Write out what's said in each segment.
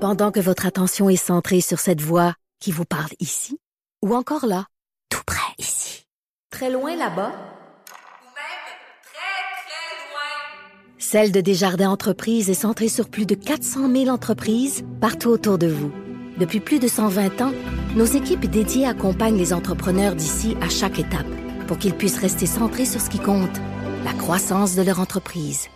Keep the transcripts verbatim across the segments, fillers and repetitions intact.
Pendant que votre attention est centrée sur cette voix qui vous parle ici, ou encore là, tout près ici, très loin là-bas, ou même très, très loin. Celle de Desjardins Entreprises est centrée sur plus de quatre cent mille entreprises partout autour de vous. Depuis plus de cent vingt ans, nos équipes dédiées accompagnent les entrepreneurs d'ici à chaque étape pour qu'ils puissent rester centrés sur ce qui compte, la croissance de leur entreprise.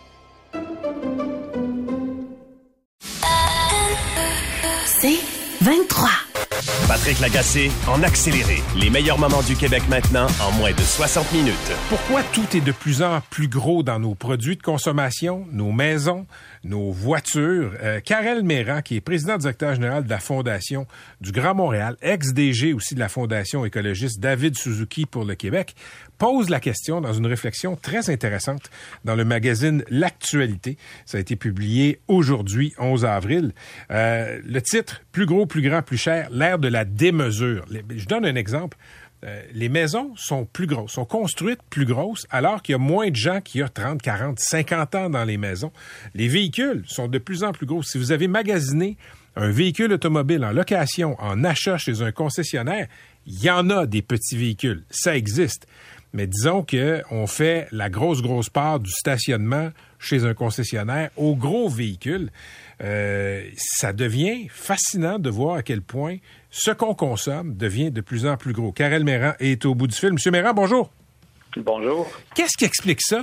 C'est vingt-trois. Patrick Lagacé en accéléré. Les meilleurs moments du Québec maintenant en moins de soixante minutes. Pourquoi tout est de plus en plus gros dans nos produits de consommation, nos maisons, nos voitures? Euh, Karel Méran, qui est président directeur général de la Fondation du Grand Montréal, ex-D G aussi de la Fondation écologiste David Suzuki pour le Québec, pose la question dans une réflexion très intéressante dans le magazine L'Actualité. Ça a été publié aujourd'hui, onze avril. Euh, le titre, « Plus gros, plus grand, plus cher, l'ère de la démesure ». Je donne un exemple. Euh, les maisons sont plus grosses, sont construites plus grosses, alors qu'il y a moins de gens qu'il y a trente, quarante, cinquante ans dans les maisons. Les véhicules sont de plus en plus gros. Si vous avez magasiné un véhicule automobile en location, en achat chez un concessionnaire, il y en a des petits véhicules. Ça existe. Mais disons qu'on fait la grosse, grosse part du stationnement chez un concessionnaire aux gros véhicules. Euh, ça devient fascinant de voir à quel point ce qu'on consomme devient de plus en plus gros. Karel Méran est au bout du fil. Monsieur Méran, bonjour. Bonjour. Qu'est-ce qui explique ça?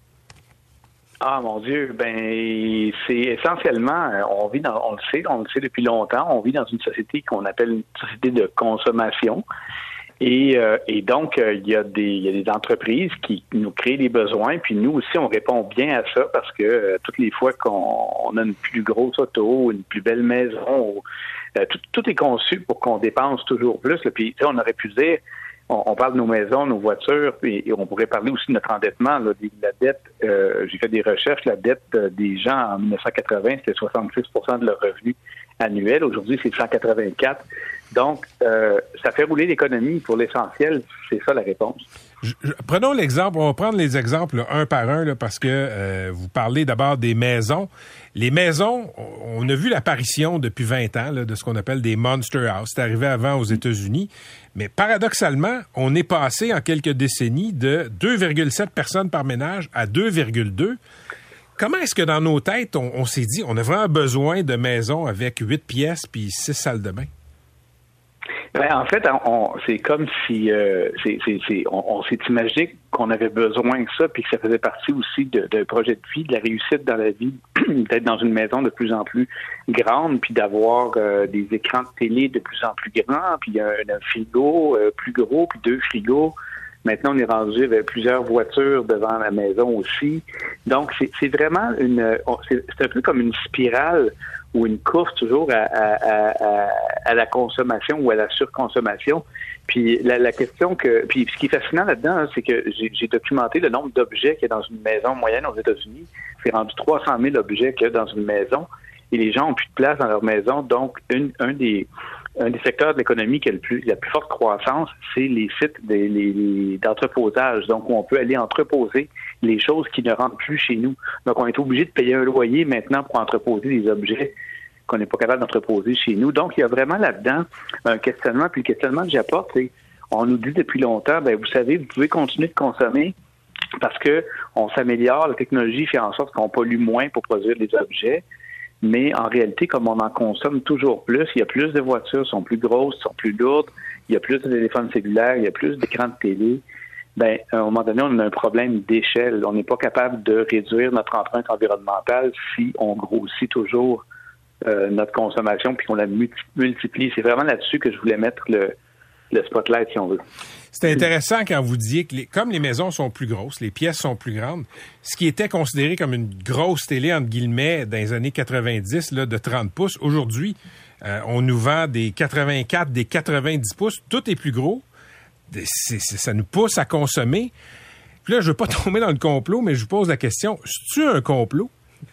Ah mon Dieu, ben c'est essentiellement, on vit dans, on le sait, on le sait depuis longtemps, on vit dans une société qu'on appelle une société de consommation. Et, euh, et donc, euh, il y a des il y a des entreprises qui nous créent des besoins, puis nous aussi, on répond bien à ça parce que euh, toutes les fois qu'on on a une plus grosse auto, une plus belle maison, euh, tout, tout est conçu pour qu'on dépense toujours plus. Là. Puis, on aurait pu dire, on, on parle de nos maisons, nos voitures, puis, et on pourrait parler aussi de notre endettement, là, de la dette. Euh, j'ai fait des recherches, la dette des gens en dix-neuf cent quatre-vingts, c'était soixante-six pour cent de leur revenu annuel. Aujourd'hui, c'est cent quatre-vingt-quatre. Donc, euh, ça fait rouler l'économie pour l'essentiel. C'est ça la réponse. Je, je, prenons l'exemple. On va prendre les exemples là, un par un là, parce que euh, vous parlez d'abord des maisons. Les maisons, on a vu l'apparition depuis vingt ans là, de ce qu'on appelle des monster houses. C'est arrivé avant aux États-Unis. Mais paradoxalement, on est passé en quelques décennies de deux virgule sept personnes par ménage à deux virgule deux. Comment est-ce que dans nos têtes, on, on s'est dit on a vraiment besoin de maisons avec huit pièces puis six salles de bain? Ben, en fait, on, c'est comme si euh, c'est, c'est, c'est, on, on s'est imaginé qu'on avait besoin de ça, puis que ça faisait partie aussi de, d'un projet de vie, de la réussite dans la vie, d'être dans une maison de plus en plus grande, puis d'avoir euh, des écrans de télé de plus en plus grands, puis un, un frigo euh, plus gros, puis deux frigos. Maintenant, on est rendu avec plusieurs voitures devant la maison aussi. Donc, c'est, c'est vraiment une, c'est, c'est un peu comme une spirale ou une course toujours à, à, à, à la consommation ou à la surconsommation. Puis la, la question que, puis ce qui est fascinant là-dedans, hein, c'est que j'ai, j'ai documenté le nombre d'objets qu'il y a dans une maison moyenne aux États-Unis. C'est rendu trois cent mille objets qu'il y a dans une maison et les gens ont plus de place dans leur maison. Donc, une, un des Un des secteurs de l'économie qui a le plus, la plus forte croissance, c'est les sites des, les, les, d'entreposage. Donc, où on peut aller entreposer les choses qui ne rentrent plus chez nous. Donc, on est obligé de payer un loyer maintenant pour entreposer des objets qu'on n'est pas capable d'entreposer chez nous. Donc, il y a vraiment là-dedans un questionnement. Puis le questionnement que j'apporte, c'est, on nous dit depuis longtemps, ben vous savez, vous pouvez continuer de consommer parce que on s'améliore, la technologie fait en sorte qu'on pollue moins pour produire des objets. Mais en réalité, comme on en consomme toujours plus, il y a plus de voitures, sont plus grosses, sont plus lourdes, il y a plus de téléphones cellulaires, il y a plus d'écrans de télé. Ben, à un moment donné, on a un problème d'échelle. On n'est pas capable de réduire notre empreinte environnementale si on grossit toujours euh, notre consommation puis qu'on la multiplie. C'est vraiment là-dessus que je voulais mettre le, le spotlight, si on veut. C'était intéressant quand vous disiez que les, comme les maisons sont plus grosses, les pièces sont plus grandes, ce qui était considéré comme une grosse télé, entre guillemets, dans les années quatre-vingt-dix, là, de trente pouces, aujourd'hui, euh, on nous vend des quatre-vingt-quatre, des quatre-vingt-dix pouces, tout est plus gros. C'est, c'est, ça nous pousse à consommer. Puis là, je veux pas tomber dans le complot, mais je vous pose la question, c'est-tu un complot?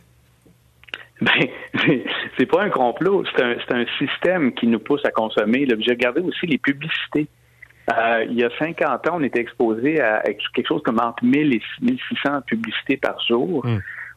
Ben, c'est, c'est pas un complot, c'est un, c'est un système qui nous pousse à consommer. Là, j'ai regardé aussi les publicités. Euh, il y a cinquante ans, on était exposé à quelque chose comme entre mille et mille six cents publicités par jour. Mmh.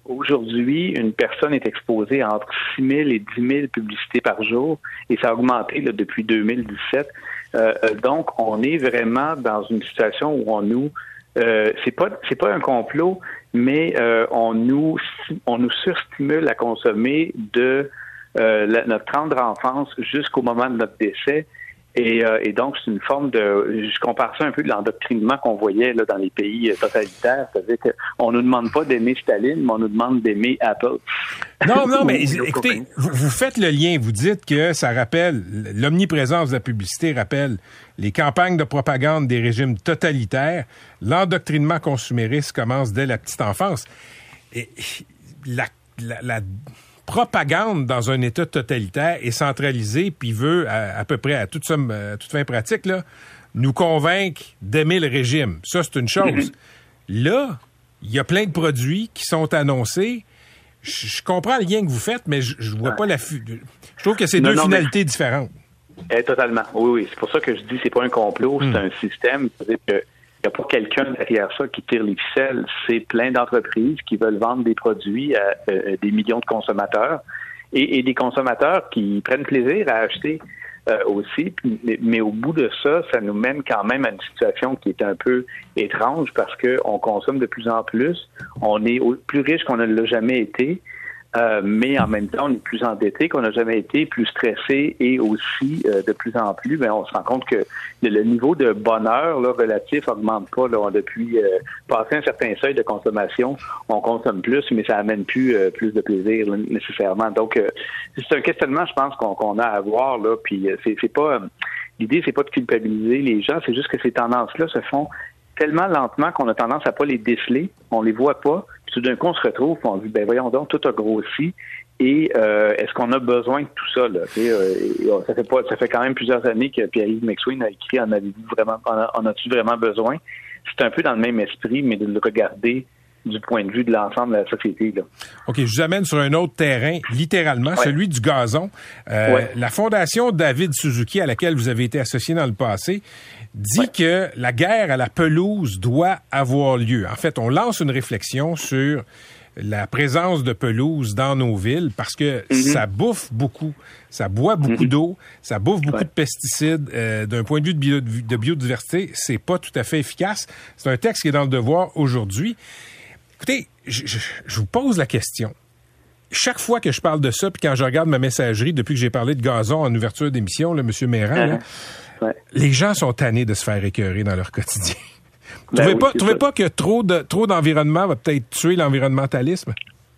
Aujourd'hui, une personne est exposée à entre six mille et dix mille publicités par jour, et ça a augmenté là, depuis deux mille dix-sept. Euh, donc, on est vraiment dans une situation où on nous, euh, c'est pas, c'est pas un complot, mais euh, on nous, on nous surstimule à consommer de euh, la, notre tendre enfance jusqu'au moment de notre décès. Et, euh, et donc, c'est une forme de... Je compare ça un peu de l'endoctrinement qu'on voyait là, dans les pays totalitaires. C'est-à-dire qu'on ne nous demande pas d'aimer Staline, mais on nous demande d'aimer Apple. Non, non, mais écoutez, vous, vous faites le lien. Vous dites que ça rappelle... L'omniprésence de la publicité rappelle les campagnes de propagande des régimes totalitaires. L'endoctrinement consumériste commence dès la petite enfance. Et la... la, la propagande dans un État totalitaire est centralisée puis veut, à, à peu près à toute, somme, à toute fin pratique, là, nous convaincre d'aimer le régime. Ça, c'est une chose. Mm-hmm. Là, il y a plein de produits qui sont annoncés. Je, je comprends le lien que vous faites, mais je, je vois ah. pas la... Fu- je trouve que c'est non, deux non, finalités mais... différentes. Eh, totalement. Oui, oui. C'est pour ça que je dis c'est pas un complot, mm. c'est un système. C'est-à-dire que il n'y a pas quelqu'un derrière ça qui tire les ficelles. C'est plein d'entreprises qui veulent vendre des produits à, à des millions de consommateurs et, et des consommateurs qui prennent plaisir à acheter euh, aussi. Mais, mais au bout de ça, ça nous mène quand même à une situation qui est un peu étrange parce qu'on consomme de plus en plus. On est plus riche qu'on ne l'a jamais été. Euh, mais en même temps, on est plus endetté qu'on n'a jamais été, plus stressé et aussi, euh, de plus en plus, ben, on se rend compte que le, le niveau de bonheur là, relatif augmente pas. Là, depuis euh, passer un certain seuil de consommation, on consomme plus, mais ça amène plus euh, plus de plaisir là, nécessairement. Donc, euh, c'est un questionnement, je pense, qu'on, qu'on a à avoir. Là, puis euh, c'est, c'est pas euh, l'idée, c'est pas de culpabiliser les gens, c'est juste que ces tendances-là se font tellement lentement qu'on a tendance à pas les déceler, on les voit pas. Puis tout d'un coup, on se retrouve, on se dit, ben voyons donc, tout a grossi. Et euh, est-ce qu'on a besoin de tout ça là? Euh, ça fait pas, ça fait quand même plusieurs années que Pierre-Yves McSween a écrit, en avez-vous vraiment, en a-tu vraiment besoin? C'est un peu dans le même esprit, mais de le regarder du point de vue de l'ensemble de la société. Là. OK, je vous amène sur un autre terrain, littéralement, ouais. celui du gazon. Euh, ouais. La Fondation David Suzuki, à laquelle vous avez été associé dans le passé, dit ouais. que la guerre à la pelouse doit avoir lieu. En fait, on lance une réflexion sur la présence de pelouse dans nos villes parce que mm-hmm. ça bouffe beaucoup, ça boit beaucoup mm-hmm. d'eau, ça bouffe beaucoup ouais. de pesticides. Euh, d'un point de vue de, bio, de biodiversité, c'est pas tout à fait efficace. C'est un texte qui est dans le Devoir aujourd'hui. Écoutez, je, je, je vous pose la question. Chaque fois que je parle de ça, puis quand je regarde ma messagerie, depuis que j'ai parlé de gazon en ouverture d'émission, là, M. Méran, uh-huh. là, ouais. les gens sont tannés de se faire écœurer dans leur quotidien. Vous ben trouvez, oui, pas, trouvez pas que trop, de, trop d'environnement va peut-être tuer l'environnementalisme?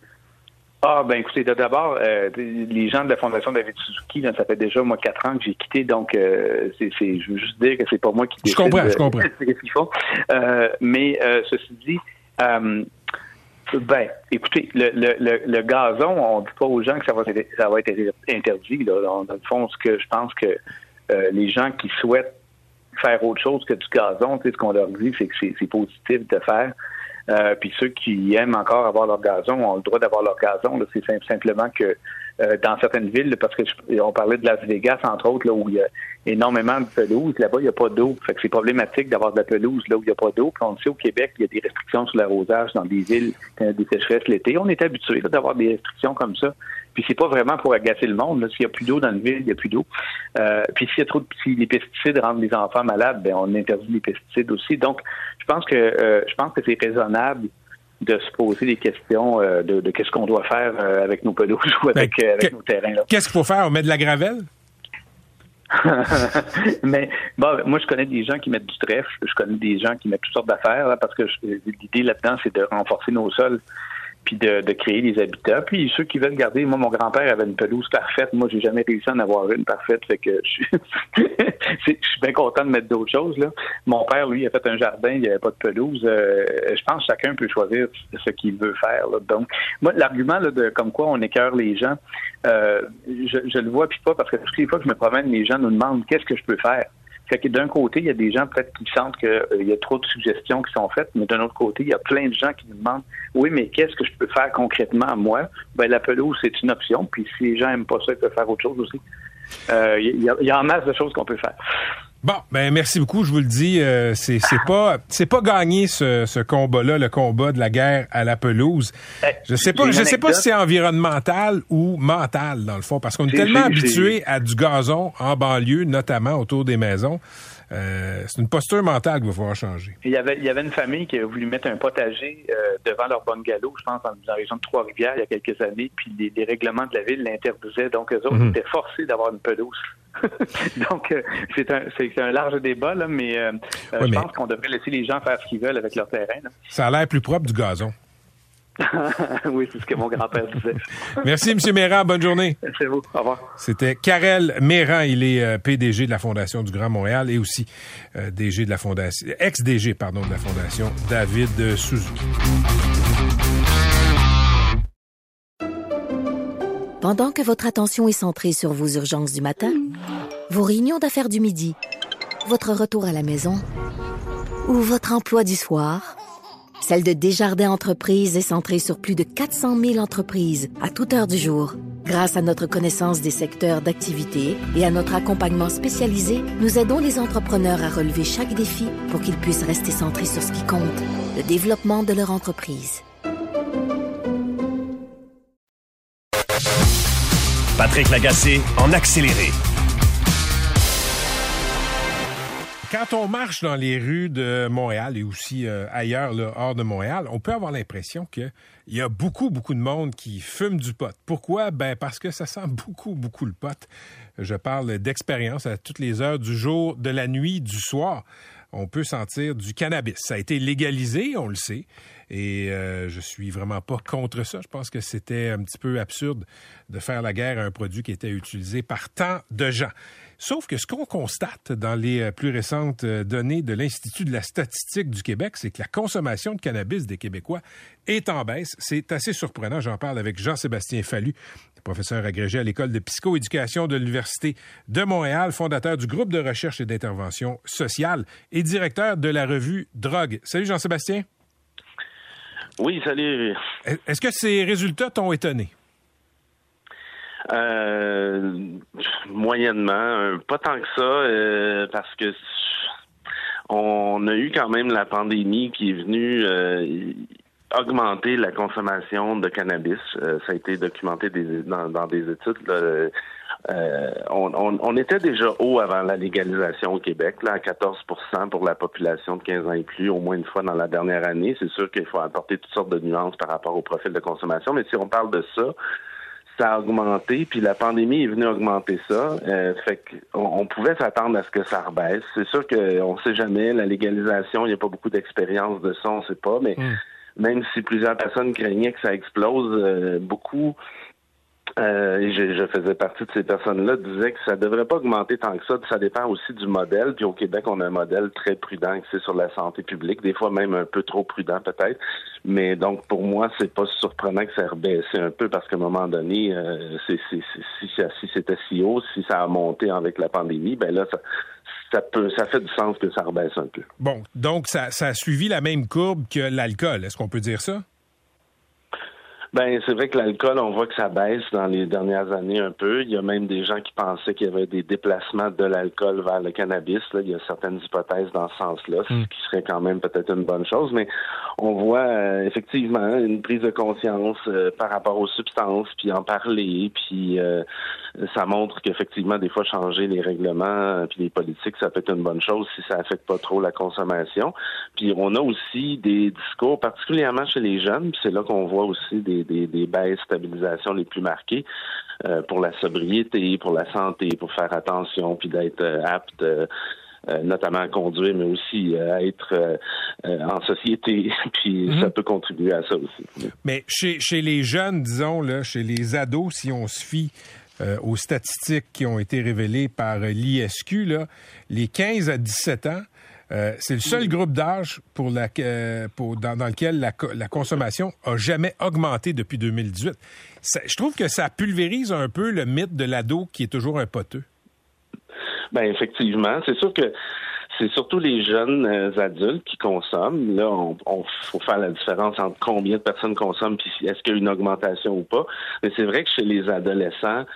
Ah, ben écoutez, d'abord, euh, les gens de la Fondation David Suzuki, là, ça fait déjà, moi, quatre ans que j'ai quitté, donc euh, c'est, c'est, je veux juste dire que c'est pas moi qui décide. Je comprends, de, je comprends. ce qu'ils font. Euh, mais euh, ceci dit, euh, ben, écoutez, le, le, le, le gazon, on ne dit pas aux gens que ça va être, ça va être interdit. Là. Dans le fond, ce que je pense que euh, les gens qui souhaitent faire autre chose que du gazon, ce qu'on leur dit, c'est que c'est, c'est positif de faire. Euh, puis ceux qui aiment encore avoir leur gazon ont le droit d'avoir leur gazon. Là. C'est simple, simplement que euh, dans certaines villes, parce que je, on parlait de Las Vegas, entre autres, là, où il y a énormément de pelouse, là-bas, il n'y a pas d'eau. Fait que c'est problématique d'avoir de la pelouse là où il n'y a pas d'eau. Puis on le sait, au Québec, il y a des restrictions sur l'arrosage dans des villes, des sécheresses l'été. On est habitué là, d'avoir des restrictions comme ça. Puis c'est pas vraiment pour agacer le monde. Là. S'il n'y a plus d'eau dans une ville, il n'y a plus d'eau. Euh, puis s'il y a trop de si les pesticides rendent les enfants malades, ben on interdit les pesticides aussi. Donc, je pense que euh, je pense que c'est raisonnable de se poser des questions euh, de, de qu'est-ce qu'on doit faire euh, avec nos pelouses ou avec, ben, euh, avec que, nos terrains. Là. Qu'est-ce qu'il faut faire? On met de la gravelle? Mais bon, moi je connais des gens qui mettent du trèfle, je connais des gens qui mettent toutes sortes d'affaires là, parce que je, l'idée là-dedans c'est de renforcer nos sols puis de, de créer des habitats. Puis ceux qui veulent garder, moi mon grand-père avait une pelouse parfaite, moi j'ai jamais réussi à en avoir une parfaite, fait que je suis, je suis bien content de mettre d'autres choses là. Mon père lui a fait un jardin, il n'y avait pas de pelouse. Euh, je pense que chacun peut choisir ce qu'il veut faire là. Donc moi l'argument là, de comme quoi on écœure les gens, euh, je, je le vois puis pas parce que toutes les fois que je me promène, les gens nous demandent qu'est-ce que je peux faire. Fait que d'un côté, il y a des gens peut-être qui sentent qu'il euh, y a trop de suggestions qui sont faites, mais d'un autre côté, il y a plein de gens qui nous demandent « Oui, mais qu'est-ce que je peux faire concrètement, moi? » Ben la pelouse, c'est une option, puis si les gens n'aiment pas ça, ils peuvent faire autre chose aussi. Euh, il, y a, il y a en masse de choses qu'on peut faire. Bon, ben merci beaucoup. Je vous le dis, euh, c'est c'est pas c'est pas gagné ce, ce combat-là, le combat de la guerre à la pelouse. Je sais pas, je sais pas si c'est environnemental ou mental dans le fond, parce qu'on est, est tellement habitué à du gazon en banlieue, notamment autour des maisons. Euh, c'est une posture mentale qu'il va falloir changer. Il y avait, il y avait une famille qui a voulu mettre un potager euh, devant leur bungalow, je pense, dans la région de Trois-Rivières, il y a quelques années, puis les, les règlements de la ville l'interdisaient, donc eux autres mm-hmm. étaient forcés d'avoir une pelouse. donc, euh, c'est, un, c'est un large débat, là, mais euh, oui, je mais... pense qu'on devrait laisser les gens faire ce qu'ils veulent avec leur terrain. Là. Ça a l'air plus propre du gazon. Oui, c'est ce que mon grand-père disait. Merci, M. Mérand. Bonne journée. C'est vous. Au revoir. C'était Karel Mérand. Il est euh, P D G de la Fondation du Grand Montréal et aussi euh, D G de la Fondation, ex-D G, pardon, de la Fondation David Suzuki. Pendant que votre attention est centrée sur vos urgences du matin, vos réunions d'affaires du midi, votre retour à la maison ou votre emploi du soir, celle de Desjardins Entreprises est centrée sur plus de quatre cent mille entreprises à toute heure du jour. Grâce à notre connaissance des secteurs d'activité et à notre accompagnement spécialisé, nous aidons les entrepreneurs à relever chaque défi pour qu'ils puissent rester centrés sur ce qui compte, le développement de leur entreprise. Patrick Lagacé en accéléré. Quand on marche dans les rues de Montréal et aussi euh, ailleurs, là, hors de Montréal, on peut avoir l'impression qu'il y a beaucoup, beaucoup de monde qui fume du pot. Pourquoi? Ben parce que ça sent beaucoup, beaucoup le pot. Je parle d'expérience à toutes les heures du jour, de la nuit, du soir. On peut sentir du cannabis. Ça a été légalisé, on le sait. Et euh, je suis vraiment pas contre ça. Je pense que c'était un petit peu absurde de faire la guerre à un produit qui était utilisé par tant de gens. Sauf que ce qu'on constate dans les plus récentes données de l'Institut de la statistique du Québec, c'est que la consommation de cannabis des Québécois est en baisse. C'est assez surprenant. J'en parle avec Jean-Sébastien Fallu, professeur agrégé à l'École de psychoéducation de l'Université de Montréal, fondateur du groupe de recherche et d'intervention sociale et directeur de la revue Drogue. Salut Jean-Sébastien. Oui, salut. Est-ce que ces résultats t'ont étonné? Euh, moyennement, pas tant que ça, euh, parce que on a eu quand même la pandémie qui est venue euh, augmenter la consommation de cannabis. Euh, ça a été documenté des, dans, dans des études. Là. Euh, on, on, on était déjà haut avant la légalisation au Québec, là, à quatorze pour cent pour la population de quinze ans et plus, au moins une fois dans la dernière année. C'est sûr qu'il faut apporter toutes sortes de nuances par rapport au profil de consommation, mais si on parle de ça, ça a augmenté, puis la pandémie est venue augmenter ça. Euh, fait qu'on on pouvait s'attendre à ce que ça rebaisse. C'est sûr qu'on ne sait jamais, la légalisation, il n'y a pas beaucoup d'expérience de ça, on ne sait pas, mais mmh. même si plusieurs personnes craignaient que ça explose, euh, beaucoup... Euh, et je, je faisais partie de ces personnes-là, disaient que ça devrait pas augmenter tant que ça. Ça dépend aussi du modèle. Puis au Québec, on a un modèle très prudent axé sur la santé publique, des fois même un peu trop prudent peut-être. Mais donc pour moi, c'est pas surprenant que ça rebaisse un peu parce qu'à un moment donné, euh, c'est, c'est, c'est, si, ça, si c'était si haut, si ça a monté avec la pandémie, ben là, ça, ça peut, ça fait du sens que ça rebaisse un peu. Bon, donc ça, ça a suivi la même courbe que l'alcool. Est-ce qu'on peut dire ça? Ben, c'est vrai que l'alcool, on voit que ça baisse dans les dernières années un peu. Il y a même des gens qui pensaient qu'il y avait des déplacements de l'alcool vers le cannabis. Là. Il y a certaines hypothèses dans ce sens-là, mm. ce qui serait quand même peut-être une bonne chose. Mais on voit euh, effectivement une prise de conscience euh, par rapport aux substances, puis en parler, puis euh, ça montre qu'effectivement, des fois, changer les règlements euh, puis les politiques, ça peut être une bonne chose si ça affecte pas trop la consommation. Puis on a aussi des discours, particulièrement chez les jeunes, puis c'est là qu'on voit aussi des Des, des baisses stabilisation les plus marquées euh, pour la sobriété, pour la santé, pour faire attention, puis d'être euh, apte euh, euh, notamment à conduire, mais aussi euh, à être euh, euh, en société, puis mm-hmm. ça peut contribuer à ça aussi. Mais chez, chez les jeunes, disons, là, chez les ados, si on se fie euh, aux statistiques qui ont été révélées par l'I S Q, là, les quinze à dix-sept ans, Euh, c'est le seul groupe d'âge pour la, euh, pour, dans, dans lequel la, la consommation a jamais augmenté depuis deux mille dix-huit. Ça, je trouve que ça pulvérise un peu le mythe de l'ado qui est toujours un poteux. Ben effectivement, c'est sûr que c'est surtout les jeunes euh, adultes qui consomment. Là, on, on faut faire la différence entre combien de personnes consomment puis est-ce qu'il y a une augmentation ou pas. Mais c'est vrai que chez les adolescents,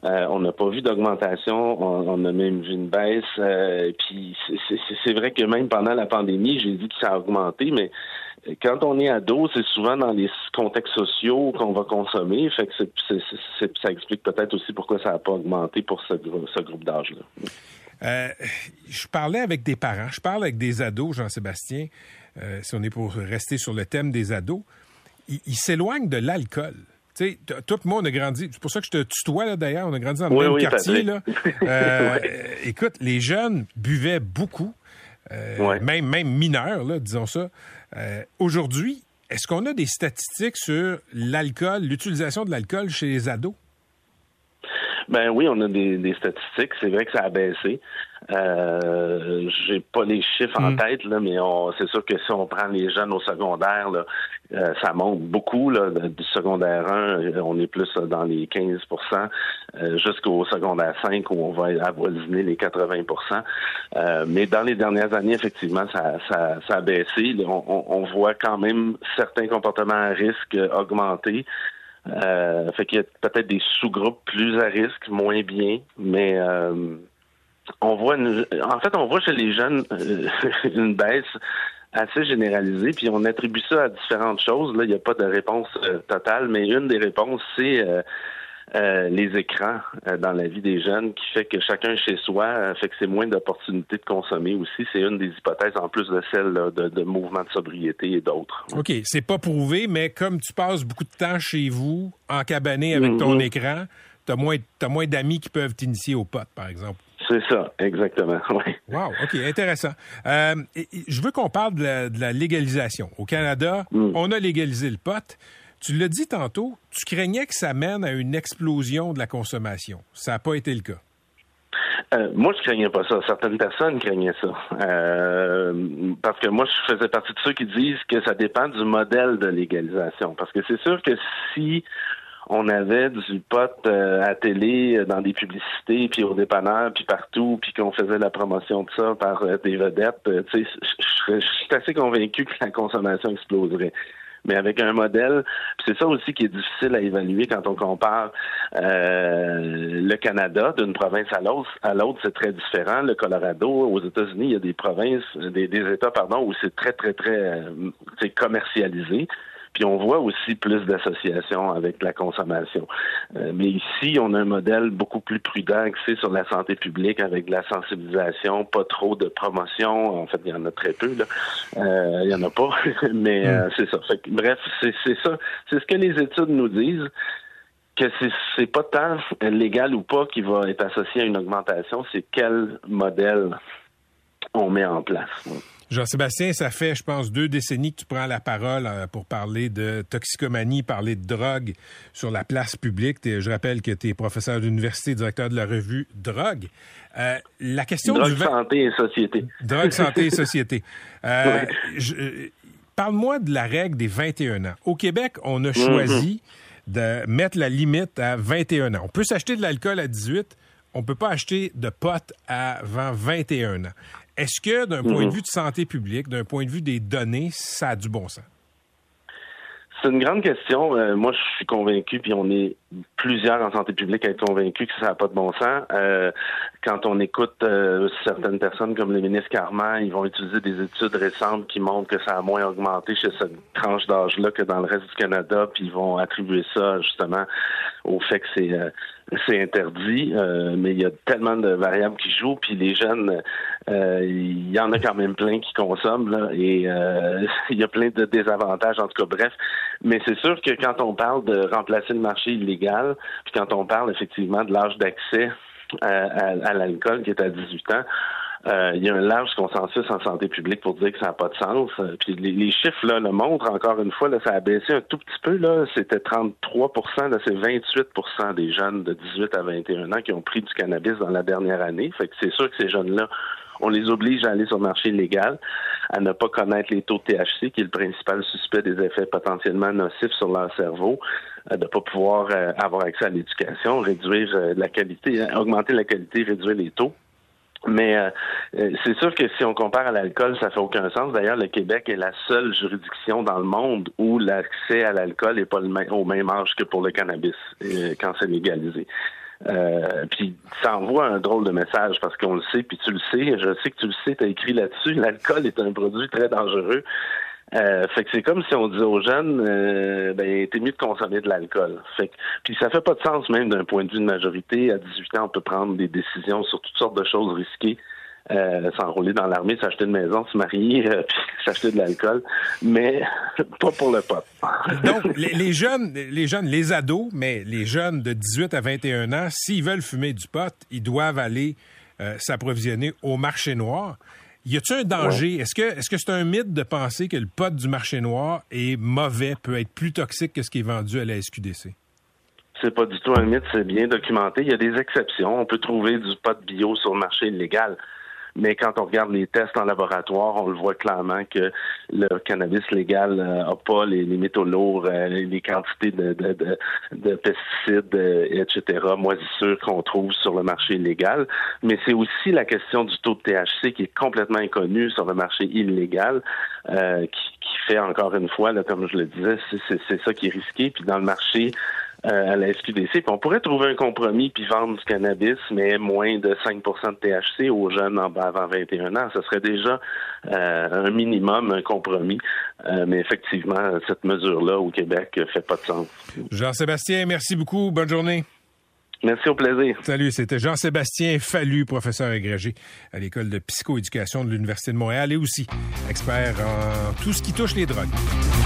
Euh, on n'a pas vu d'augmentation, on, on a même vu une baisse. Euh, puis c'est, c'est, c'est vrai que même pendant la pandémie, j'ai dit que ça a augmenté, mais quand on est ado, c'est souvent dans les contextes sociaux qu'on va consommer. Fait que c'est, c'est, c'est, ça explique peut-être aussi pourquoi ça n'a pas augmenté pour ce, ce groupe d'âge-là. Euh, je parlais avec des parents, je parle avec des ados, Jean-Sébastien, euh, si on est pour rester sur le thème des ados, ils, ils s'éloignent de l'alcool. Tu sais, toi et moi, on a grandi, c'est pour ça que je te tutoie, là, d'ailleurs, on a grandi dans le oui, même oui, quartier, là. Euh, ouais. Écoute, les jeunes buvaient beaucoup, euh, ouais. même, même mineurs, là, disons ça. Euh, aujourd'hui, est-ce qu'on a des statistiques sur l'alcool, l'utilisation de l'alcool chez les ados? Ben oui, on a des, des statistiques. C'est vrai que ça a baissé. Euh, j'ai pas les chiffres en mmh. tête, là, mais on, c'est sûr que si on prend les jeunes au secondaire, là, euh, ça monte beaucoup. Là, du secondaire un, on est plus dans les quinze pour cent, euh, jusqu'au secondaire cinq où on va avoisiner les quatre-vingts pour cent. Euh, mais dans les dernières années, effectivement, ça, ça, ça a baissé. On, on, on voit quand même certains comportements à risque augmenter. Euh, fait qu'il y a peut-être des sous-groupes plus à risque, moins bien, mais euh, on voit une, en fait on voit chez les jeunes euh, une baisse assez généralisée, puis on attribue ça à différentes choses. Là, il n'y a pas de réponse euh, totale, mais une des réponses, c'est euh, euh, les écrans euh, dans la vie des jeunes, qui fait que chacun chez soi, euh, fait que c'est moins d'opportunités de consommer aussi. C'est une des hypothèses, en plus de celle là, de, de mouvements de sobriété et d'autres. OK, c'est pas prouvé, mais comme tu passes beaucoup de temps chez vous, encabané avec mm-hmm. ton écran, t'as moins, t'as moins d'amis qui peuvent t'initier au pot, par exemple. C'est ça, exactement, oui. Wow, OK, intéressant. Euh, et, et, je veux qu'on parle de la, de la légalisation. Au Canada, mm. on a légalisé le pot. Tu l'as dit tantôt, tu craignais que ça mène à une explosion de la consommation. Ça n'a pas été le cas. Euh, moi, je craignais pas ça. Certaines personnes craignaient ça. Euh, parce que moi, je faisais partie de ceux qui disent que ça dépend du modèle de légalisation. Parce que c'est sûr que si on avait du pot euh, à télé, dans des publicités, puis au dépanneur, puis partout, puis qu'on faisait la promotion de ça par euh, des vedettes, euh, tu sais, je suis assez convaincu que la consommation exploserait. Mais avec un modèle, puis c'est ça aussi qui est difficile à évaluer quand on compare euh, le Canada d'une province à l'autre. À l'autre, c'est très différent. Le Colorado, aux États-Unis, il y a des provinces, des, des États, pardon, où c'est très, très, très, euh, c'est commercialisé. Puis on voit aussi plus d'associations avec la consommation. Euh, mais ici, on a un modèle beaucoup plus prudent axé sur la santé publique avec de la sensibilisation, pas trop de promotion. En fait, il y en a très peu, là. Euh, il y en a pas, mais euh, c'est ça. Fait que, bref, c'est, c'est ça. C'est ce que les études nous disent, que c'est, c'est pas tant légal ou pas qui va être associé à une augmentation, c'est quel modèle on met en place. Jean-Sébastien, ça fait, je pense, deux décennies que tu prends la parole pour parler de toxicomanie, parler de drogue sur la place publique. Je rappelle que tu es professeur d'université, directeur de la revue Drogue. Euh, la question Drogue, du vingt... santé et société. Drogue, santé et société. Euh, ouais. je... Parle-moi de la règle des vingt et un ans. Au Québec, on a choisi mm-hmm. de mettre la limite à vingt et un ans. On peut s'acheter de l'alcool à dix-huit, on ne peut pas acheter de pot avant vingt et un ans. Est-ce que, d'un point mmh. de vue de santé publique, d'un point de vue des données, ça a du bon sens? C'est une grande question. Euh, moi, je suis convaincu, puis on est plusieurs en santé publique à être convaincus que ça n'a pas de bon sens. Euh, quand on écoute euh, certaines personnes comme le ministre Carman, ils vont utiliser des études récentes qui montrent que ça a moins augmenté chez cette tranche d'âge-là que dans le reste du Canada, puis ils vont attribuer ça justement au fait que c'est euh, c'est interdit, euh, mais il y a tellement de variables qui jouent, puis les jeunes, euh, il y en a quand même plein qui consomment, là, et euh, il y a plein de désavantages, en tout cas, bref. Mais c'est sûr que quand on parle de remplacer le marché illégal, puis quand on parle effectivement de l'âge d'accès à, à, à l'alcool qui est à dix-huit ans, Euh, il y a un large consensus en santé publique pour dire que ça n'a pas de sens. Puis les, les chiffres là le montrent encore une fois, là, ça a baissé un tout petit peu. Là, c'était trente-trois pour cent, là, c'est vingt-huit pour cent des jeunes de dix-huit à vingt et un ans qui ont pris du cannabis dans la dernière année. Fait que c'est sûr que ces jeunes-là, on les oblige à aller sur le marché illégal, à ne pas connaître les taux de T H C, qui est le principal suspect des effets potentiellement nocifs sur leur cerveau, de ne pas pouvoir euh, avoir accès à l'éducation, réduire euh, la qualité, hein, augmenter la qualité, réduire les taux. Mais euh, c'est sûr que si on compare à l'alcool, ça fait aucun sens. D'ailleurs, le Québec est la seule juridiction dans le monde où l'accès à l'alcool n'est pas le même, au même âge que pour le cannabis euh, quand c'est légalisé. Euh, puis ça envoie un drôle de message parce qu'on le sait, puis tu le sais, je sais que tu le sais, tu as écrit là-dessus, l'alcool est un produit très dangereux. Euh, fait que c'est comme si on disait aux jeunes, euh, ben t'es mieux de consommer de l'alcool. Fait que, puis ça fait pas de sens même d'un point de vue de majorité. À dix-huit ans, on peut prendre des décisions sur toutes sortes de choses risquées, euh, s'enrôler dans l'armée, s'acheter une maison, se marier, euh, puis s'acheter de l'alcool, mais pas pour le pot. Donc les, les jeunes, les jeunes, les ados, mais les jeunes de dix-huit à vingt et un ans, s'ils veulent fumer du pot, ils doivent aller euh, s'approvisionner au marché noir. Y a-t-il un danger? Ouais. Est-ce que est-ce que c'est un mythe de penser que le pot du marché noir est mauvais, peut être plus toxique que ce qui est vendu à la S Q D C? C'est pas du tout un mythe, c'est bien documenté. Il y a des exceptions. On peut trouver du pot bio sur le marché illégal. Mais quand on regarde les tests en laboratoire, on le voit clairement que le cannabis légal n'a euh, pas les, les métaux lourds, euh, les quantités de, de, de, de pesticides, euh, et cetera, moisissures qu'on trouve sur le marché illégal. Mais c'est aussi la question du taux de T H C qui est complètement inconnu sur le marché illégal, euh, qui, qui fait encore une fois, là, comme je le disais, c'est, c'est, c'est ça qui est risqué. Puis dans le marché Euh, à la S Q D C. Puis on pourrait trouver un compromis puis vendre du cannabis, mais moins de cinq pour cent de T H C aux jeunes en bas avant vingt et un ans. Ce serait déjà euh, un minimum, un compromis. Euh, mais effectivement, cette mesure-là au Québec fait pas de sens. Jean-Sébastien, merci beaucoup. Bonne journée. Merci, au plaisir. Salut, c'était Jean-Sébastien Fallu, professeur agrégé à l'École de psychoéducation de l'Université de Montréal et aussi expert en tout ce qui touche les drogues.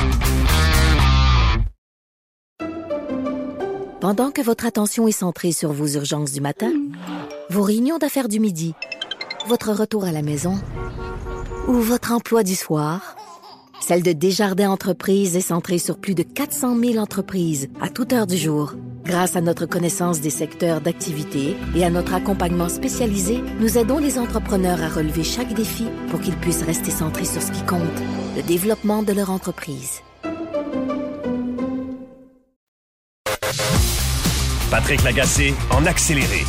Pendant que votre attention est centrée sur vos urgences du matin, vos réunions d'affaires du midi, votre retour à la maison ou votre emploi du soir, celle de Desjardins Entreprises est centrée sur plus de quatre cent mille entreprises à toute heure du jour. Grâce à notre connaissance des secteurs d'activité et à notre accompagnement spécialisé, nous aidons les entrepreneurs à relever chaque défi pour qu'ils puissent rester centrés sur ce qui compte, le développement de leur entreprise. Patrick Lagacé en accéléré.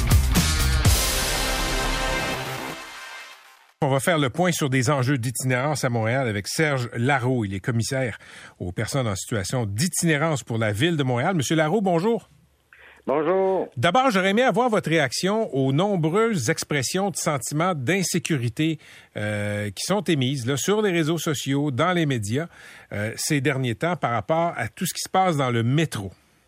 On va faire le point sur des enjeux d'itinérance à Montréal avec Serge Larreau. Il est commissaire aux personnes en situation d'itinérance pour la Ville de Montréal. Monsieur Larreau, bonjour. Bonjour. D'abord, j'aurais aimé avoir votre réaction aux nombreuses expressions de sentiments d'insécurité euh, qui sont émises là, sur les réseaux sociaux, dans les médias, euh, ces derniers temps par rapport à tout ce qui se passe dans le métro.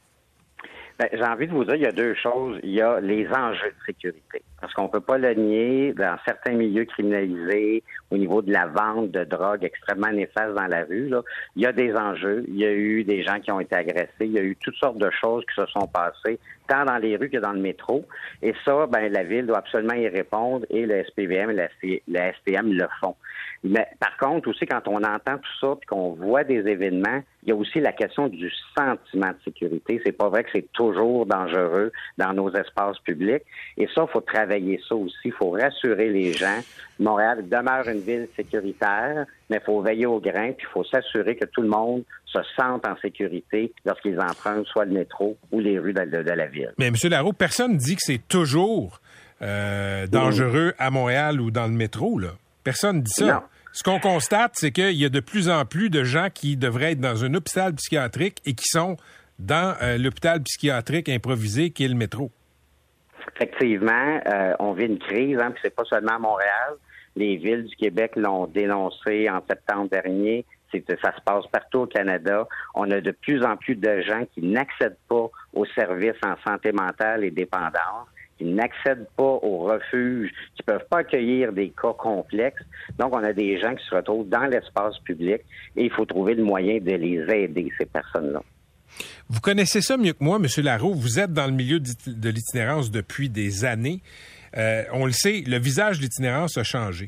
Ben, j'ai envie de vous dire, il y a deux choses. Il y a les enjeux de sécurité. Parce qu'on peut pas le nier, dans certains milieux criminalisés, au niveau de la vente de drogue extrêmement néfaste dans la rue, là, il y a des enjeux. Il y a eu des gens qui ont été agressés. Il y a eu toutes sortes de choses qui se sont passées, tant dans les rues que dans le métro. Et ça, ben, la Ville doit absolument y répondre et le S P V M et la, la S T M le font. Mais par contre, aussi, quand on entend tout ça puis qu'on voit des événements, il y a aussi la question du sentiment de sécurité. C'est pas vrai que c'est toujours dangereux dans nos espaces publics. Et ça, il faut travailler ça aussi. Il faut rassurer les gens. Montréal demeure une ville sécuritaire, mais il faut veiller au grain puis il faut s'assurer que tout le monde se sente en sécurité lorsqu'ils empruntent soit le métro ou les rues de, de, de la ville. Mais M. Larreau, personne ne dit que c'est toujours euh, dangereux à Montréal ou dans le métro, là. Personne ne dit ça. Non. Ce qu'on constate, c'est qu'il y a de plus en plus de gens qui devraient être dans un hôpital psychiatrique et qui sont dans euh, l'hôpital psychiatrique improvisé qui est le métro. Effectivement, euh, on vit une crise, hein, puis c'est pas seulement à Montréal. Les villes du Québec l'ont dénoncé en septembre dernier. C'est, ça se passe partout au Canada. On a de plus en plus de gens qui n'accèdent pas aux services en santé mentale et dépendance, qui n'accèdent pas aux refuges, qui peuvent pas accueillir des cas complexes. Donc, on a des gens qui se retrouvent dans l'espace public et il faut trouver le moyen de les aider, ces personnes-là. Vous connaissez ça mieux que moi, M. Larreau. Vous êtes dans le milieu de l'itinérance depuis des années. Euh, on le sait, le visage de l'itinérance a changé.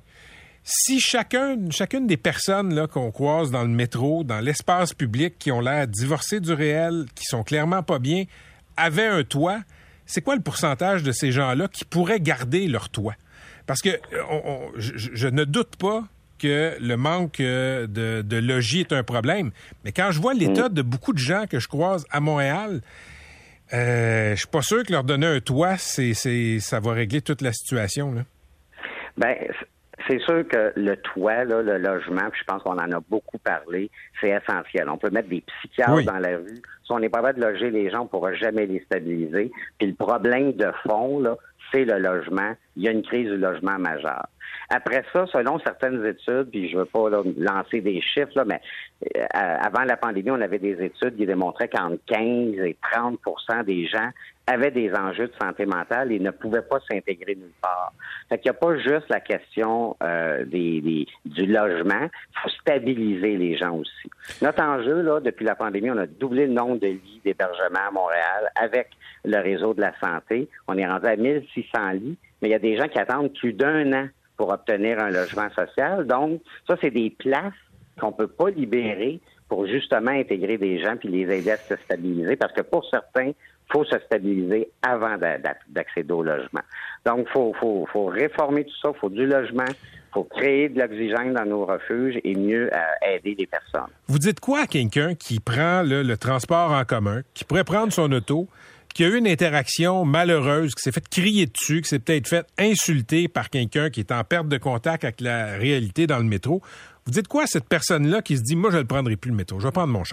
Si chacun, chacune des personnes là, qu'on croise dans le métro, dans l'espace public, qui ont l'air divorcés du réel, qui sont clairement pas bien, avait un toit, c'est quoi le pourcentage de ces gens-là qui pourraient garder leur toit? Parce que on, on, je, je ne doute pas que le manque de, de logis est un problème, mais quand je vois l'état de beaucoup de gens que je croise à Montréal, euh, je suis pas sûr que leur donner un toit, c'est, c'est, ça va régler toute la situation, là. Ben, C'est sûr que le toit, là, le logement, puis je pense qu'on en a beaucoup parlé, c'est essentiel. On peut mettre des psychiatres oui. dans la rue. Si on n'est pas capable de loger les gens, on ne pourra jamais les stabiliser. Puis le problème de fond, là, c'est le logement. Il y a une crise du logement majeure. Après ça, selon certaines études, puis je veux pas là, lancer des chiffres, là, mais euh, avant la pandémie, on avait des études qui démontraient qu'entre quinze et trente pour cent des gens avaient des enjeux de santé mentale et ne pouvaient pas s'intégrer nulle part. Fait qu'il n'y a pas juste la question euh, des, des, du logement, il faut stabiliser les gens aussi. Notre enjeu, là, depuis la pandémie, on a doublé le nombre de lits d'hébergement à Montréal avec le réseau de la santé. On est rendu à mille six cents lits, mais il y a des gens qui attendent plus d'un an pour obtenir un logement social. Donc, ça, c'est des places qu'on peut pas libérer pour justement intégrer des gens puis les aider à se stabiliser, parce que pour certains, il faut se stabiliser avant d'accéder au logement. Donc, il faut, faut, faut réformer tout ça, il faut du logement, il faut créer de l'oxygène dans nos refuges et mieux euh, aider les personnes. Vous dites quoi à quelqu'un qui prend là, le transport en commun, qui pourrait prendre son auto, qui a eu une interaction malheureuse, qui s'est fait crier dessus, qui s'est peut-être fait insulter par quelqu'un qui est en perte de contact avec la réalité dans le métro? Vous dites quoi à cette personne-là qui se dit « Moi, je ne le prendrai plus le métro, je vais prendre mon char ».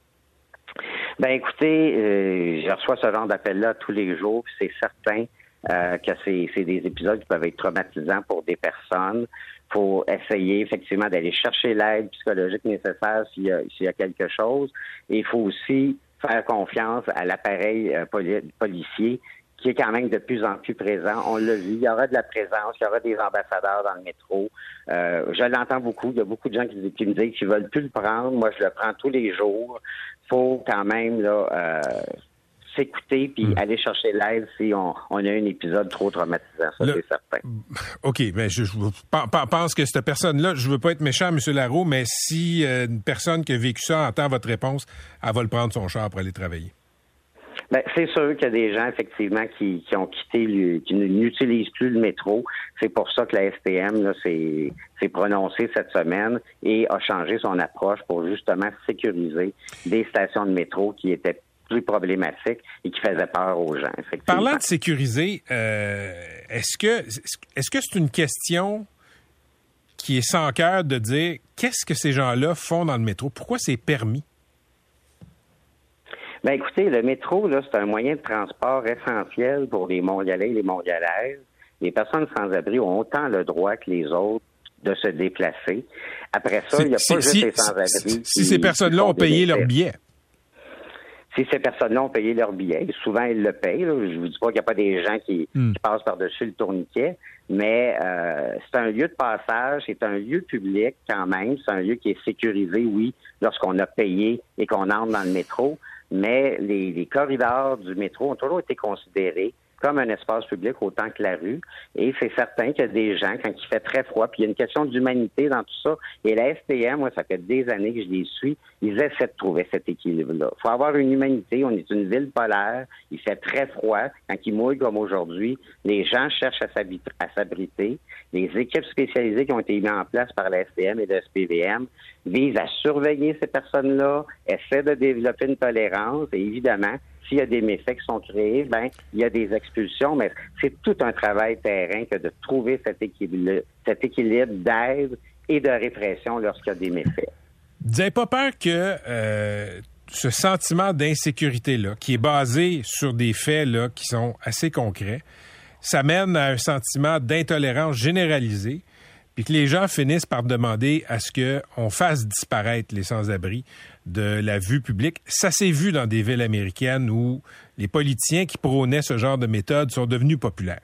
Ben écoutez, euh, je reçois ce genre d'appel-là tous les jours, puis c'est certain euh, que c'est, c'est des épisodes qui peuvent être traumatisants pour des personnes. Il faut essayer effectivement d'aller chercher l'aide psychologique nécessaire s'il y a, s'il y a quelque chose. Et il faut aussi faire confiance à l'appareil euh, poli- policier qui est quand même de plus en plus présent. On l'a vu, il y aura de la présence, il y aura des ambassadeurs dans le métro. Euh, je l'entends beaucoup, il y a beaucoup de gens qui, qui me disent qu'ils veulent plus le prendre. Moi, je le prends tous les jours. Faut quand même là euh, s'écouter puis mmh. aller chercher l'aide si on, on a un épisode trop traumatisant, ça, le... c'est certain. OK, mais je, je pense que cette personne-là, je veux pas être méchant, M. Larreau, mais si euh, une personne qui a vécu ça entend votre réponse, elle va le prendre son char pour aller travailler. Ben, c'est sûr qu'il y a des gens, effectivement, qui, qui ont quitté, le, qui n'utilisent plus le métro. C'est pour ça que la S T M là, s'est, s'est prononcée cette semaine et a changé son approche pour justement sécuriser des stations de métro qui étaient plus problématiques et qui faisaient peur aux gens. Parlant de sécuriser, euh, est-ce que est-ce que c'est une question qui est sans cœur de dire qu'est-ce que ces gens-là font dans le métro? Pourquoi c'est permis? Ben écoutez, le métro, là, c'est un moyen de transport essentiel pour les Montréalais et les Montréalaises. Les personnes sans-abri ont autant le droit que les autres de se déplacer. Après ça, il n'y a pas juste si, les sans-abri. Si, si ces personnes-là ont payé leur billet. Si ces personnes-là ont payé leur billet, souvent ils le payent. Là. Je vous dis pas qu'il n'y a pas des gens qui, mm. qui passent par-dessus le tourniquet, mais euh, c'est un lieu de passage, c'est un lieu public quand même, c'est un lieu qui est sécurisé, oui, lorsqu'on a payé et qu'on entre dans le métro. Mais les, les corridors du métro ont toujours été considérés comme un espace public autant que la rue. Et c'est certain qu'il y a des gens, quand il fait très froid, puis il y a une question d'humanité dans tout ça. Et la S T M, moi, ça fait des années que je les suis, ils essaient de trouver cet équilibre-là. Il faut avoir une humanité. On est une ville polaire. Il fait très froid. Quand il mouille comme aujourd'hui, les gens cherchent à, à s'abriter. Les équipes spécialisées qui ont été mises en place par la S T M et le S P V M visent à surveiller ces personnes-là, essaient de développer une tolérance. Et évidemment, s'il y a des méfaits qui sont créés, ben il y a des expulsions, mais c'est tout un travail terrain que de trouver cet équilibre, cet équilibre d'aide et de répression lorsqu'il y a des méfaits. Vous n'avez pas peur que euh, ce sentiment d'insécurité-là, qui est basé sur des faits là, qui sont assez concrets, ça mène à un sentiment d'intolérance généralisée, puis que les gens finissent par demander à ce qu'on fasse disparaître les sans-abri de la vue publique. Ça s'est vu dans des villes américaines où les politiciens qui prônaient ce genre de méthode sont devenus populaires.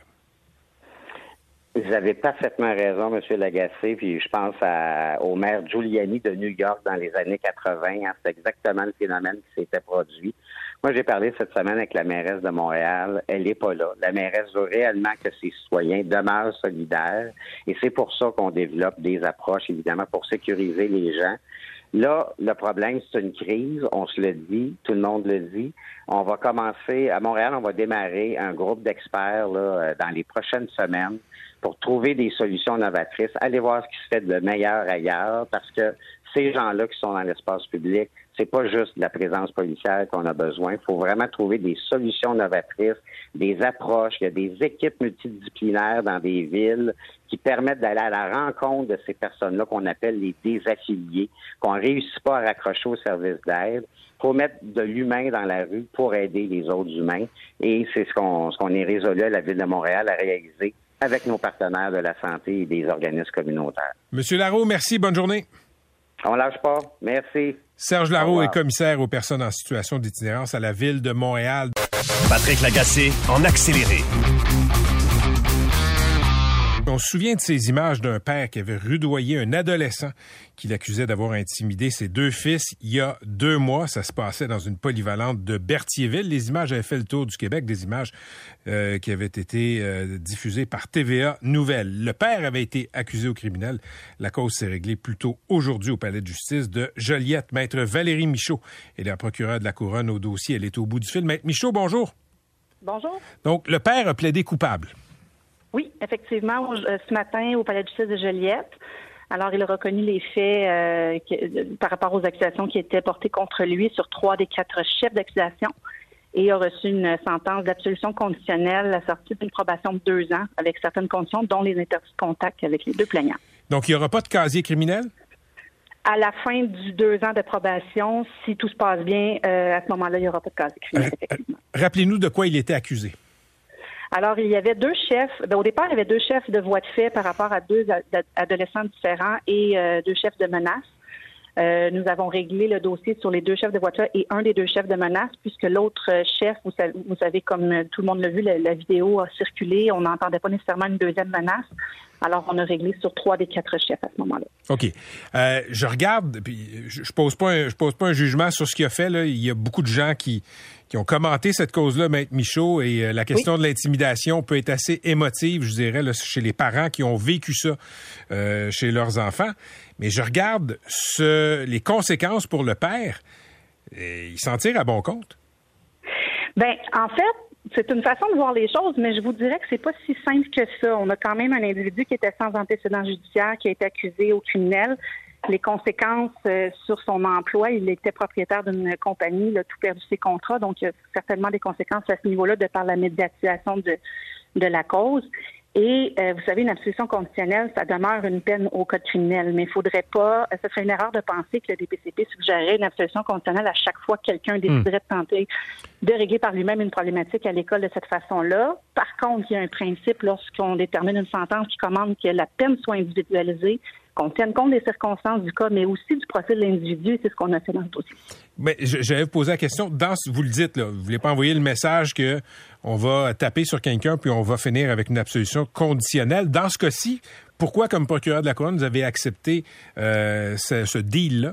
Vous avez parfaitement raison, M. Lagacé, puis je pense à, au maire Giuliani de New York dans les années quatre-vingt. Hein, c'est exactement le phénomène qui s'était produit. Moi, j'ai parlé cette semaine avec la mairesse de Montréal. Elle n'est pas là. La mairesse veut réellement que ses citoyens demeurent solidaires. Et c'est pour ça qu'on développe des approches, évidemment, pour sécuriser les gens. Là, le problème, c'est une crise. On se le dit. Tout le monde le dit. On va commencer, à Montréal, on va démarrer un groupe d'experts là, dans les prochaines semaines pour trouver des solutions novatrices. Allez voir ce qui se fait de meilleur ailleurs parce que ces gens-là qui sont dans l'espace public c'est pas juste la présence policière qu'on a besoin. Il faut vraiment trouver des solutions novatrices, des approches. Il y a des équipes multidisciplinaires dans des villes qui permettent d'aller à la rencontre de ces personnes-là qu'on appelle les désaffiliés, qu'on réussit pas à raccrocher au service d'aide. Il faut mettre de l'humain dans la rue pour aider les autres humains. Et c'est ce qu'on, ce qu'on est résolu à la Ville de Montréal à réaliser avec nos partenaires de la santé et des organismes communautaires. Monsieur Larreau, merci. Bonne journée. On lâche pas. Merci. Serge Larreau est commissaire aux personnes en situation d'itinérance à la Ville de Montréal. Patrick Lagacé en accéléré. On se souvient de ces images d'un père qui avait rudoyé un adolescent qu'il accusait d'avoir intimidé ses deux fils il y a deux mois. Ça se passait dans une polyvalente de Berthierville. Les images avaient fait le tour du Québec, des images euh, qui avaient été euh, diffusées par T V A Nouvelles. Le père avait été accusé au criminel. La cause s'est réglée plus tôt aujourd'hui au palais de justice de Joliette. Maître Valérie Michaud est la procureure de la Couronne au dossier. Elle est au bout du fil. Maître Michaud, bonjour. Bonjour. Donc, le père a plaidé coupable. Oui, effectivement, ce matin, au palais de justice de Joliette. Alors, il a reconnu les faits euh, que, par rapport aux accusations qui étaient portées contre lui sur trois des quatre chefs d'accusation et a reçu une sentence d'absolution conditionnelle assortie d'une probation de deux ans avec certaines conditions, dont les interdits de contact avec les deux plaignants. Donc, il n'y aura pas de casier criminel? À la fin du deux ans de probation, si tout se passe bien, euh, à ce moment-là, il n'y aura pas de casier criminel, effectivement. Rappelez-nous de quoi il était accusé. Alors, il y avait deux chefs. Ben, au départ, il y avait deux chefs de voies de fait par rapport à deux ad- adolescents différents et euh, deux chefs de menaces. Euh, nous avons réglé le dossier sur les deux chefs de voie de fait et un des deux chefs de menaces, puisque l'autre chef, vous savez, vous savez comme tout le monde l'a vu, la, la vidéo a circulé. On n'entendait pas nécessairement une deuxième menace. Alors, on a réglé sur trois des quatre chefs à ce moment-là. OK. Euh, je regarde, puis je, je pose pas un, je pose pas un jugement sur ce qu'il a fait, là. Il y a beaucoup de gens qui, qui ont commenté cette cause-là, Maître Michaud, et euh, la question oui. de l'intimidation peut être assez émotive, je dirais, là, chez les parents qui ont vécu ça euh, chez leurs enfants. Mais je regarde ce, les conséquences pour le père, et il s'en tire à bon compte. Bien, en fait, c'est une façon de voir les choses, mais je vous dirais que c'est pas si simple que ça. On a quand même un individu qui était sans antécédent judiciaire, qui a été accusé au criminel. Les conséquences euh, sur son emploi, il était propriétaire d'une compagnie, il a tout perdu ses contrats, donc il y a certainement des conséquences à ce niveau-là de par la médiatisation de, de la cause. Et euh, vous savez, une absolution conditionnelle, ça demeure une peine au code criminel, mais il faudrait pas, ce serait une erreur de penser que le D P C P suggérerait une absolution conditionnelle à chaque fois que quelqu'un déciderait de tenter de régler par lui-même une problématique à l'école de cette façon-là. Par contre, il y a un principe lorsqu'on détermine une sentence qui commande que la peine soit individualisée, qu'on tienne compte des circonstances du cas, mais aussi du profil de l'individu, c'est ce qu'on a fait dans ce dossier. Mais j'avais posé la question, dans, vous le dites, là, vous voulez pas envoyer le message que on va taper sur quelqu'un puis on va finir avec une absolution conditionnelle. Dans ce cas-ci, pourquoi, comme procureur de la Couronne, vous avez accepté euh, ce, ce deal-là?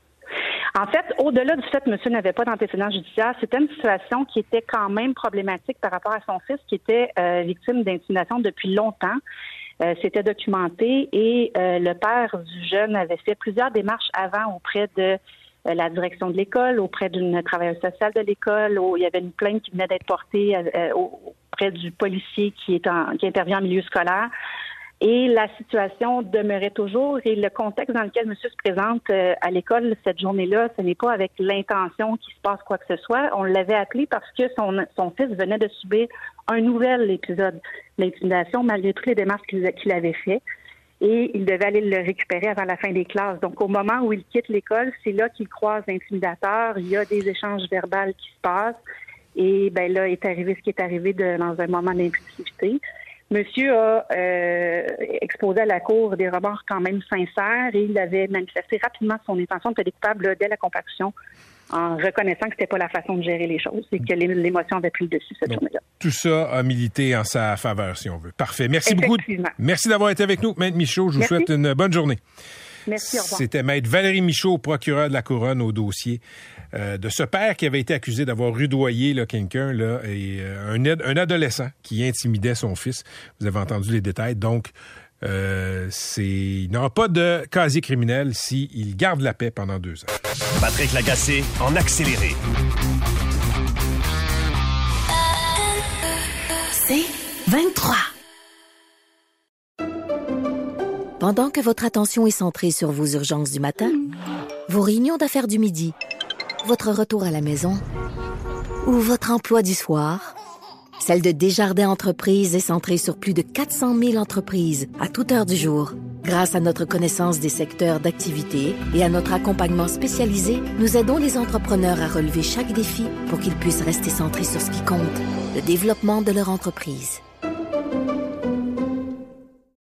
En fait, au-delà du fait que monsieur n'avait pas d'antécédent judiciaire, c'était une situation qui était quand même problématique par rapport à son fils qui était euh, victime d'intimidation depuis longtemps. Euh, c'était documenté et euh, le père du jeune avait fait plusieurs démarches avant auprès de euh, la direction de l'école, auprès d'une travailleuse sociale de l'école, où il y avait une plainte qui venait d'être portée euh, auprès du policier qui est en, qui intervient en milieu scolaire. Et la situation demeurait toujours. Et le contexte dans lequel monsieur se présente euh, à l'école cette journée-là, ce n'est pas avec l'intention qu'il se passe quoi que ce soit. On l'avait appelé parce que son, son fils venait de subir un nouvel épisode d'intimidation malgré toutes les démarches qu'il, qu'il avait fait. Et il devait aller le récupérer avant la fin des classes. Donc, au moment où il quitte l'école, c'est là qu'il croise l'intimidateur. Il y a des échanges verbaux qui se passent. Et ben là est arrivé ce qui est arrivé de, dans un moment d'impulsivité. Monsieur a euh, exposé à la Cour des remords quand même sincères et il avait manifesté rapidement son intention de plaider coupable dès la comparution en reconnaissant que c'était pas la façon de gérer les choses et que l'émotion avait pris le dessus cette Donc, journée-là. Tout ça a milité en sa faveur, si on veut. Parfait. Merci beaucoup. Merci d'avoir été avec nous, Maître Michaud. Je vous Merci. souhaite une bonne journée. Merci, au revoir. C'était Maître Valérie Michaud, procureur de la Couronne au dossier euh, de ce père qui avait été accusé d'avoir rudoyé là, quelqu'un là, et euh, un, un adolescent qui intimidait son fils. Vous avez entendu les détails. Donc, euh, c'est, il n'aura pas de casier criminel s'il garde la paix pendant deux ans. Patrick Lagacé en accéléré. C'est vingt-trois. Pendant que votre attention est centrée sur vos urgences du matin, vos réunions d'affaires du midi, votre retour à la maison ou votre emploi du soir, celle de Desjardins Entreprises est centrée sur plus de quatre cent mille entreprises à toute heure du jour. Grâce à notre connaissance des secteurs d'activité et à notre accompagnement spécialisé, nous aidons les entrepreneurs à relever chaque défi pour qu'ils puissent rester centrés sur ce qui compte, le développement de leur entreprise.